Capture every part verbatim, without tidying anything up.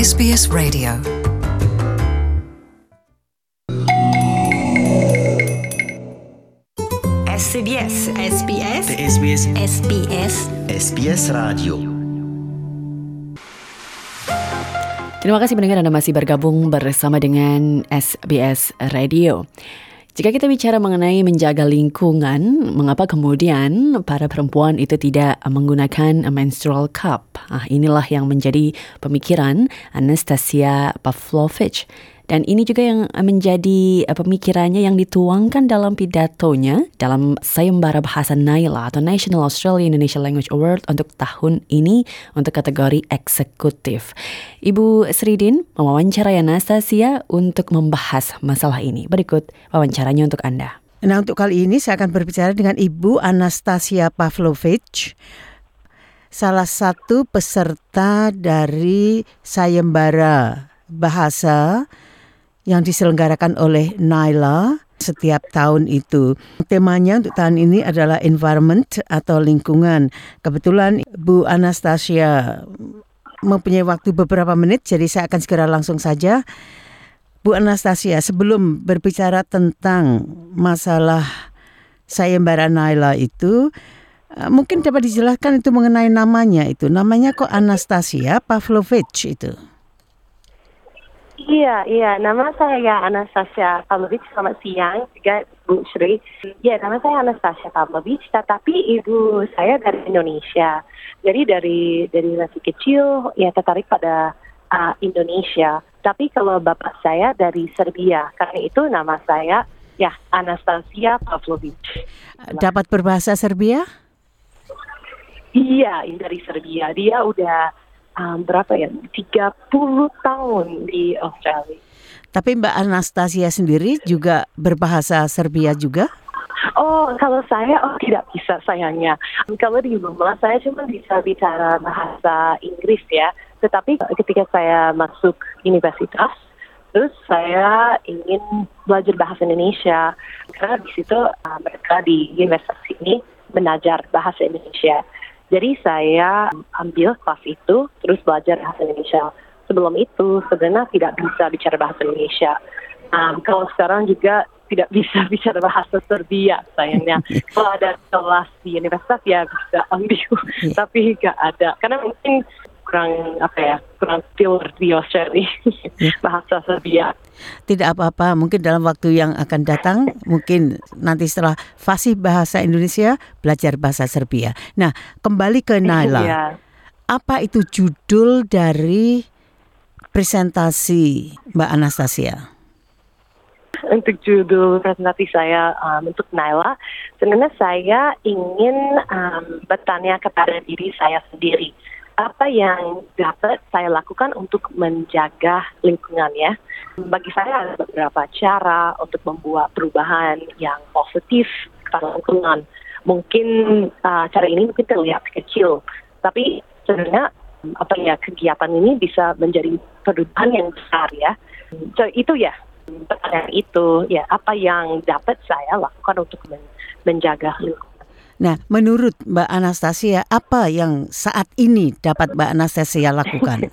S B S Radio. SBS SBS SBS SBS SBS Radio. Terima kasih pendengar Anda masih bergabung bersama dengan S B S Radio. Jika kita bicara mengenai menjaga lingkungan, mengapa kemudian para perempuan itu tidak menggunakan menstrual cup? Ah, inilah yang menjadi pemikiran Anastasia Pavlovich. Dan ini juga yang menjadi pemikirannya yang dituangkan dalam pidatonya dalam Sayembara Bahasa Naila atau National Australia Indonesia Language Award untuk tahun ini untuk kategori eksekutif. Ibu Sridin mewawancarai Anastasia untuk membahas masalah ini. Berikut wawancaranya untuk Anda. Nah, untuk kali ini saya akan berbicara dengan Ibu Anastasia Pavlovich, salah satu peserta dari Sayembara Bahasa yang diselenggarakan oleh Naila setiap tahun itu. Temanya untuk tahun ini adalah environment atau lingkungan. Kebetulan Bu Anastasia mempunyai waktu beberapa menit, jadi saya akan segera langsung saja. Bu Anastasia, sebelum berbicara tentang masalah Sayembara Naila itu, mungkin dapat dijelaskan itu mengenai namanya itu. Namanya kok Anastasia Pavlovich itu? Iya, iya. Nama saya Anastasia Pavlovich. Selamat siang juga Bu Sri. Ya, nama saya Anastasia Pavlovich, tetapi ibu saya dari Indonesia. Jadi dari dari masih kecil ya tertarik pada uh, Indonesia. Tapi kalau bapak saya dari Serbia, karena itu nama saya ya Anastasia Pavlovich. Dapat berbahasa Serbia? Iya, dari Serbia. Dia udah Um, berapa ya, tiga puluh tahun di Australia. Tapi Mbak Anastasia sendiri juga berbahasa Serbia juga? Oh, kalau saya, oh tidak bisa sayangnya. Kalau di rumah saya cuma bisa bicara bahasa Inggris ya. Tetapi ketika saya masuk universitas, terus saya ingin belajar bahasa Indonesia. Karena di situ uh, mereka di universitas ini mengajar bahasa Indonesia. Jadi saya ambil kelas itu, terus belajar bahasa Indonesia. Sebelum itu sebenarnya tidak bisa bicara bahasa Indonesia. Um, kalau sekarang juga tidak bisa bicara bahasa Serbia sayangnya. Kalau ada kelas di universitas ya bisa ambil, tapi nggak ada. Karena mungkin kurang apa ya, kurang filler di Australia bahasa Serbia. Tidak apa-apa, mungkin dalam waktu yang akan datang, mungkin nanti setelah fasih bahasa Indonesia, belajar bahasa Serbia. Nah, kembali ke Naila. Iya. Apa itu judul dari presentasi Mbak Anastasia? Untuk judul presentasi saya um, untuk Naila, sebenarnya saya ingin um, bertanya kepada diri saya sendiri. Apa yang dapat saya lakukan untuk menjaga lingkungan ya? Bagi saya ada beberapa cara untuk membuat perubahan yang positif kepada lingkungan. Mungkin uh, cara ini mungkin terlihat kecil, tapi sebenarnya apa ya kegiatan ini bisa menjadi perubahan yang besar ya. So, itu ya pertanyaan itu ya apa yang dapat saya lakukan untuk men- menjaga lingkungan. Nah, menurut Mbak Anastasia, apa yang saat ini dapat Mbak Anastasia lakukan?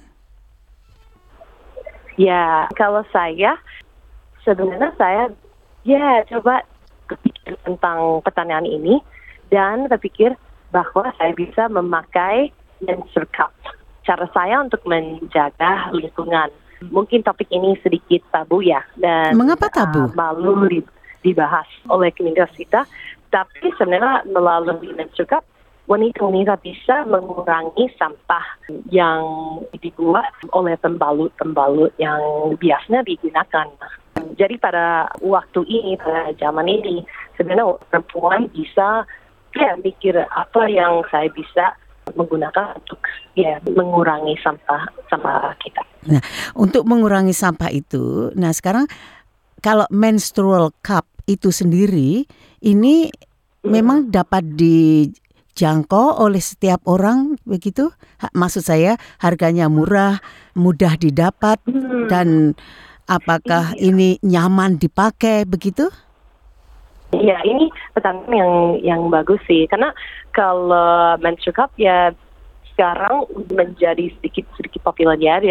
Ya, kalau saya, sebenarnya saya, ya coba berpikir tentang pertanyaan ini, dan berpikir bahwa saya bisa memakai menstrual cup. Cara saya untuk menjaga lingkungan. Mungkin topik ini sedikit tabu ya, dan Mengapa tabu? Uh, malu dibahas oleh komunitas kita. Tapi sebenarnya melalui menstrual cup, wanita-wanita bisa mengurangi sampah yang dibuat oleh pembalut-pembalut yang biasanya digunakan. Jadi pada waktu ini, pada zaman ini, sebenarnya perempuan bisa ya mikir apa yang saya bisa menggunakan untuk ya mengurangi sampah sampah kita. Nah, untuk mengurangi sampah itu, nah sekarang kalau menstrual cup itu sendiri, ini memang dapat dijangkau oleh setiap orang begitu? Maksud saya harganya murah, mudah didapat, dan apakah ini nyaman dipakai begitu? Iya, ini pertanyaan yang yang bagus sih, karena kalau menstrual cup ya sekarang menjadi sedikit sedikit populer ya, dan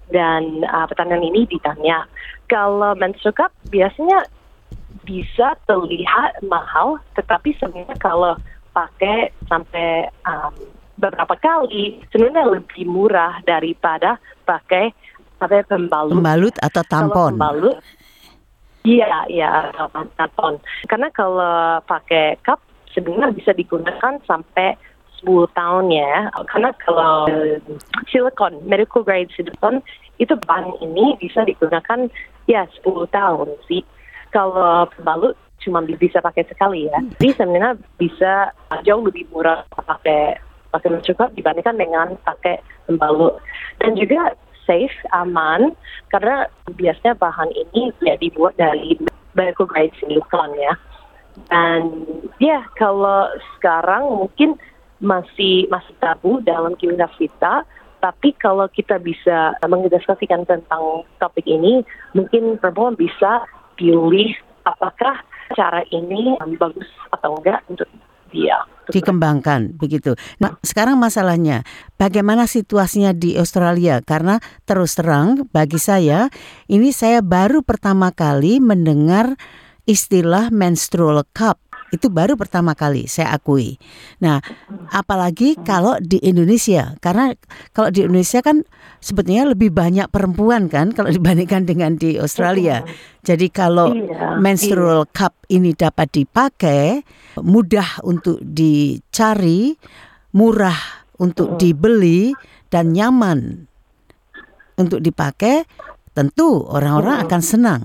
dan uh, pertanyaan ini ditanya, kalau menstrual cup biasanya bisa terlihat mahal, tetapi sebenarnya kalau pakai sampai um, beberapa kali, sebenarnya lebih murah daripada pakai pakai pembalut. Pembalut atau tampon? Kalau pembalut, iya, iya, tampon. Karena kalau pakai cup sebenarnya bisa digunakan sampai sepuluh tahun ya. Karena kalau silikon, medical grade silikon, itu bahan ini bisa digunakan ya sepuluh tahun sih. Kalau pembalut cuma bisa pakai sekali ya. Jadi sebenarnya bisa jauh lebih murah pakai pakai menstrual cup dibandingkan dengan pakai pembalut. Dan juga safe, aman, karena biasanya bahan ini ya dibuat dari medical grade silikon ya. Dan ya kalau sekarang mungkin masih masih tabu dalam komunitas kita, tapi kalau kita bisa mendiskusikan tentang topik ini, mungkin perempuan bisa pilih apakah cara ini bagus atau enggak untuk dia. Dikembangkan begitu. Nah, sekarang masalahnya bagaimana situasinya di Australia? Karena terus terang bagi saya ini saya baru pertama kali mendengar istilah menstrual cup. Itu baru pertama kali saya akui. Nah, apalagi kalau di Indonesia, karena kalau di Indonesia kan sebetulnya lebih banyak perempuan kan kalau dibandingkan dengan di Australia. Jadi kalau iya, menstrual iya. cup ini dapat dipakai, mudah untuk dicari, murah untuk dibeli, dan nyaman untuk dipakai, tentu orang-orang akan senang.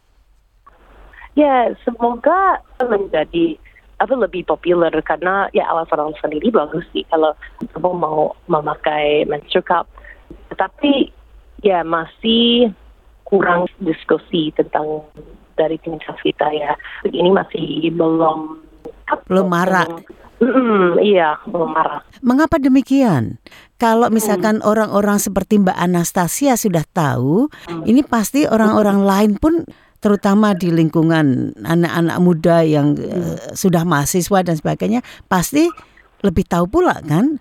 Ya, semoga menjadi apa lebih populer karena ya alasan orang sendiri bagus sih kalau kamu mau memakai menstrual cup. Tetapi ya masih kurang diskusi tentang dari komunitas kita ya. Ini masih belum belum marak. Mm, iya, belum marak. Mengapa demikian? Kalau misalkan hmm. orang-orang seperti Mbak Anastasia sudah tahu, hmm. ini pasti orang-orang hmm. lain pun, terutama di lingkungan anak-anak muda yang hmm. uh, sudah mahasiswa dan sebagainya, pasti lebih tahu pula kan?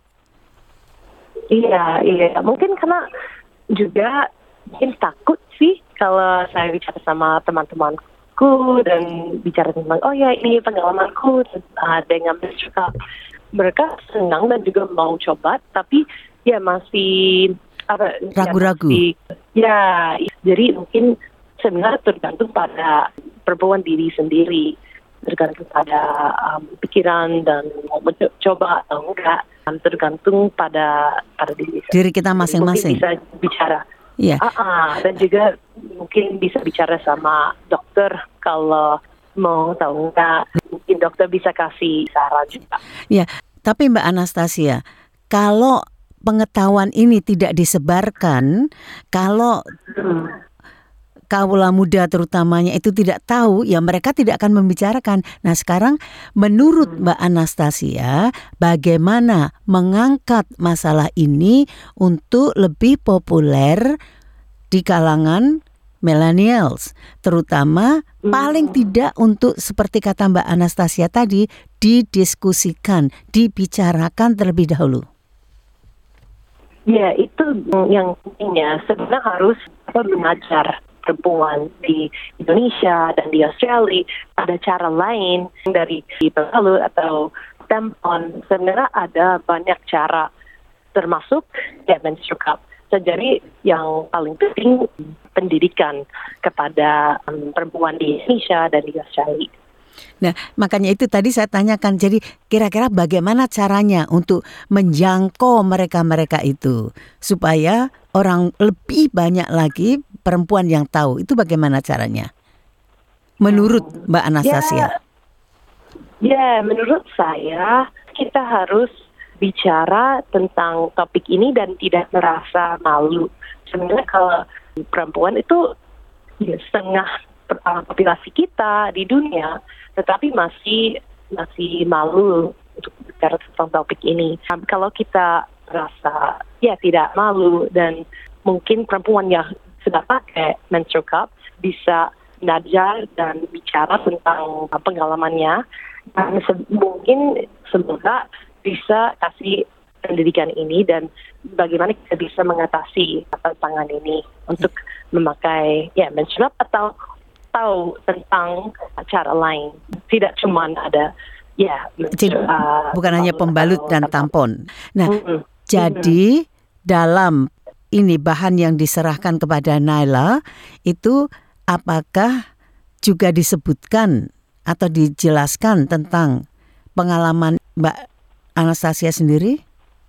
Iya, iya. Mungkin karena juga mungkin takut sih kalau saya bicara sama teman-temanku dan bicara tentang, oh ya ini pengalamanku uh, dengan menstrual cup. Mereka senang dan juga mau coba, tapi ya masih apa? Ragu-ragu. Ya, masih, ya, jadi mungkin sebenarnya tergantung pada perempuan diri sendiri, tergantung pada um, pikiran dan mau mencoba atau enggak, tergantung pada pada diri, diri kita masing-masing. Mungkin bisa bicara, yeah. uh-uh, dan juga mungkin bisa bicara sama dokter kalau mau tahu enggak, mungkin dokter bisa kasih saran juga. Ya, tapi Mbak Anastasia, kalau pengetahuan ini tidak disebarkan, kalau hmm. kaula muda terutamanya itu tidak tahu, ya mereka tidak akan membicarakan. Nah sekarang menurut Mbak Anastasia, bagaimana mengangkat masalah ini untuk lebih populer di kalangan millennials, terutama paling tidak untuk seperti kata Mbak Anastasia tadi, didiskusikan, dibicarakan terlebih dahulu. Ya itu yang pentingnya, sebenarnya harus apa, mengajar perempuan di Indonesia dan di Australia ada cara lain dari pembalut atau tampon. Sebenarnya ada banyak cara, termasuk ya menstrual cup. Jadi yang paling penting pendidikan kepada um, perempuan di Indonesia dan di Australia. Nah, makanya itu tadi saya tanyakan, jadi kira-kira bagaimana caranya untuk menjangkau mereka-mereka itu supaya orang lebih banyak lagi perempuan yang tahu, itu bagaimana caranya? Menurut Mbak Anastasia? Ya, ya menurut saya kita harus bicara tentang topik ini dan tidak merasa malu. Sebenarnya kalau perempuan itu ya, setengah populasi kita di dunia, tetapi masih masih malu untuk bicara tentang topik ini. Kalau kita rasa ya tidak malu, dan mungkin perempuan yang sudah pakai menstrual cup bisa belajar dan bicara tentang pengalamannya, dan se- mungkin semoga bisa kasih pendidikan ini dan bagaimana kita bisa mengatasi tantangan ini untuk memakai ya mensulap atau tahu tentang cara lain, tidak cuma ada ya Jadi, uh, bukan hanya pembalut dan tampon. Nah, Mm-mm. jadi dalam ini bahan yang diserahkan kepada Naila itu apakah juga disebutkan atau dijelaskan tentang pengalaman Mbak Anastasia sendiri?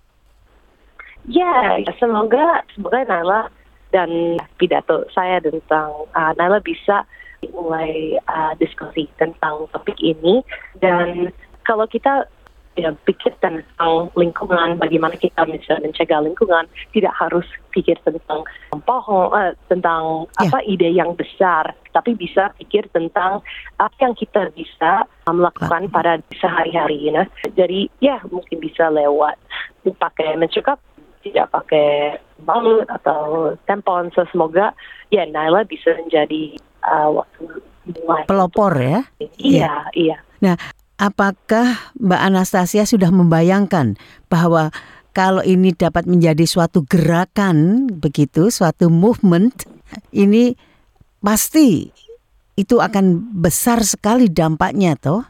Ya, semoga semoga Naila dan pidato saya tentang uh, Naila bisa mulai uh, diskusi tentang topik ini, dan kalau kita ya pikir tentang lingkungan, bagaimana kita bisa mencegah lingkungan, tidak harus pikir tentang bohong, uh, tentang Ya. apa ide yang besar, tapi bisa pikir tentang apa yang kita bisa uh, melakukan pada sehari-hari, you know. Jadi ya mungkin bisa lewat pakai mencukup, tidak pakai balut atau tampon. So, semoga ya Naila bisa menjadi uh, waktu mulai. Pelopor ya? Iya, iya. Nah, apakah Mbak Anastasia sudah membayangkan bahwa kalau ini dapat menjadi suatu gerakan begitu, suatu movement, ini pasti itu akan besar sekali dampaknya toh?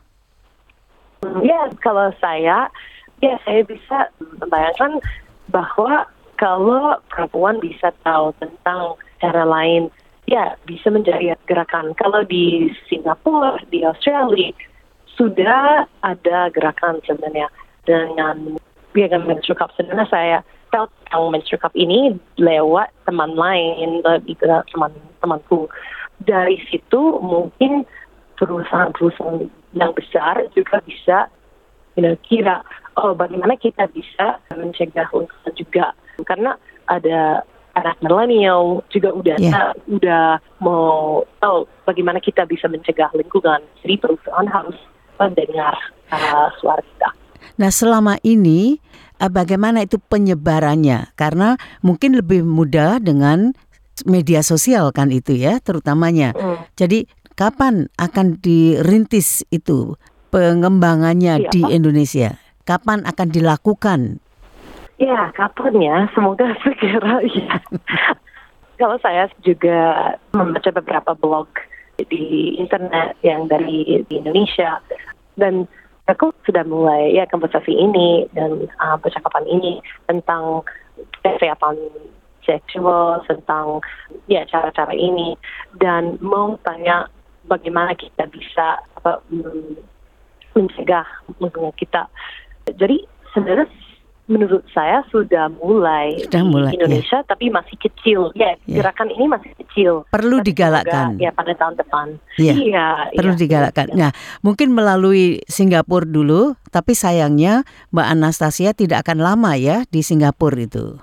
Ya, kalau saya, ya saya bisa membayangkan bahwa kalau perempuan bisa tahu tentang cara lain, ya bisa menjadi gerakan. Kalau di Singapura, di Australia, sudah ada gerakan sebenarnya dengan ya, dengan menstrual cup. Sebenarnya saya tahu tentang menstrual cup ini lewat teman lain, itu teman-temanku. Dari situ mungkin perusahaan-perusahaan yang besar juga bisa you know, kira, oh bagaimana kita bisa mencegah lingkungan juga. Karena ada anak milenial juga udah Yeah. udah mau tahu bagaimana kita bisa mencegah lingkungan. Jadi perusahaan harus mendengar uh, suara kita. Nah, selama ini eh, bagaimana itu penyebarannya? Karena mungkin lebih mudah dengan media sosial kan itu ya, terutamanya. Mm. Jadi kapan akan dirintis itu pengembangannya Iya, di Pak. Indonesia? Kapan akan dilakukan? Ya, kapan ya? Semoga segera ya. Kalau saya juga membaca beberapa blog di internet yang dari di Indonesia, dan aku sudah mulai ya konversasi ini dan uh, percakapan ini tentang kesehatan seksual, tentang ya cara-cara ini, dan mau tanya bagaimana kita bisa apa, mm, mencegah lingkungan kita. Jadi sebenarnya menurut saya sudah mulai Sudah di mulai, Indonesia, tapi masih kecil. Ya, Ya. gerakan ini masih kecil. Perlu Tapi digalakkan. semoga, ya, pada tahun depan. Iya, Iya, perlu iya, digalakkan. iya. Nah, mungkin melalui Singapura dulu, tapi sayangnya Mbak Anastasia tidak akan lama ya di Singapura itu.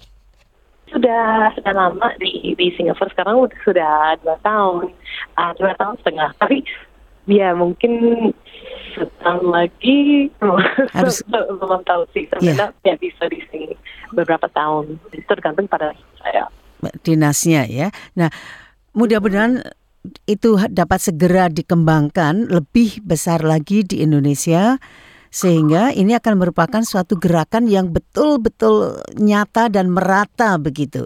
Sudah sudah lama di di Singapura, sekarang udah sudah dua tahun, uh, dua tahun setengah. Tapi ya mungkin setahun lagi Harus- belum tahu sih. Sebenarnya ya bisa di sini beberapa tahun. Tergantung pada saya. Dinasnya ya. Nah, mudah-mudahan itu dapat segera dikembangkan lebih besar lagi di Indonesia, sehingga ini akan merupakan suatu gerakan yang betul-betul nyata dan merata begitu.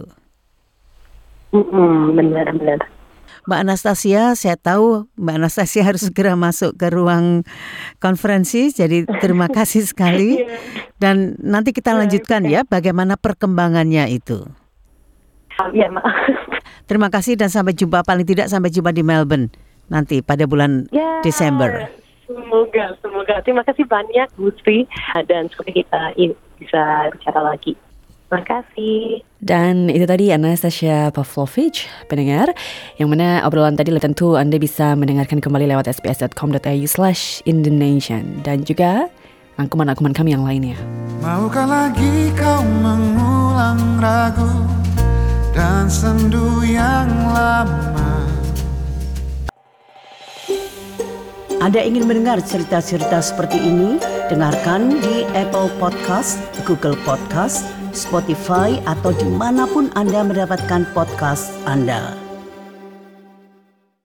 Mm-mm, benar-benar. Mbak Anastasia, saya tahu Mbak Anastasia harus segera masuk ke ruang konferensi, jadi terima kasih sekali. Dan nanti kita lanjutkan ya bagaimana perkembangannya itu. Ya, maaf. Terima kasih dan sampai jumpa, paling tidak sampai jumpa di Melbourne nanti pada bulan Ya, Desember. Semoga, semoga. Terima kasih banyak, Bu Sri. Dan semoga kita i- bisa bicara lagi. Terima kasih. Dan itu tadi Anastasia Pavlovich, pendengar, yang mana obrolan tadi tentu Anda bisa mendengarkan kembali lewat sbs.com.au slash Indonesian dan juga rangkuman-rangkuman kami yang lainnya. Maukah lagi kau mengulang ragu dan sendu yang lama? Anda ingin mendengar cerita-cerita seperti ini? Dengarkan di Apple Podcast, Google Podcast, Spotify, atau dimanapun Anda mendapatkan podcast Anda.